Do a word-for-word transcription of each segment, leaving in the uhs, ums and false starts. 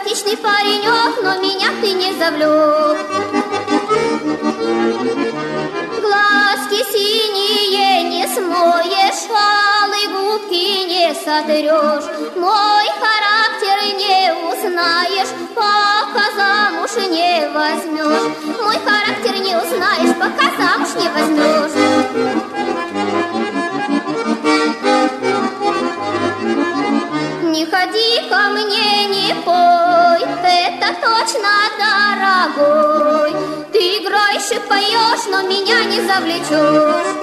симпатичный паренек, но меня ты не завлек. Глазки синие не смоешь, алые губки не сотрешь. Мой характер не узнаешь, пока замуж не возьмешь. Мой характер не узнаешь, пока замуж не возьмешь. Не ходи ко мне, не пой, это точно дорогой. Ты играешь и поешь, но меня не завлечешь.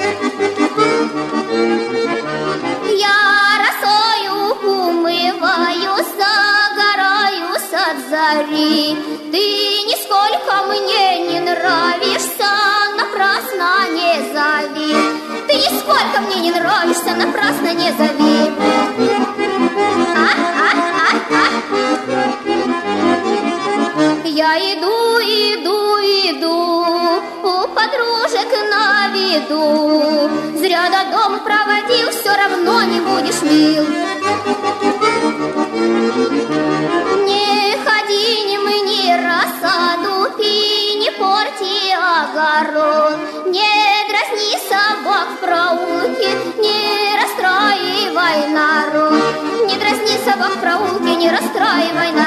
Я росою умываюсь, загораюсь от зари. Ты нисколько мне не нравишься, напрасно не зови. Ты нисколько мне не нравишься, напрасно не зови. Я иду, иду, иду, у подружек на виду. Зря до дома проводил, все равно не будешь мил. Не ходи, не мни рассаду, пей, не порти огород. Не дразни собак в проулке, не расстраивай народ. Не дразни собак в проулке, не расстраивай народ.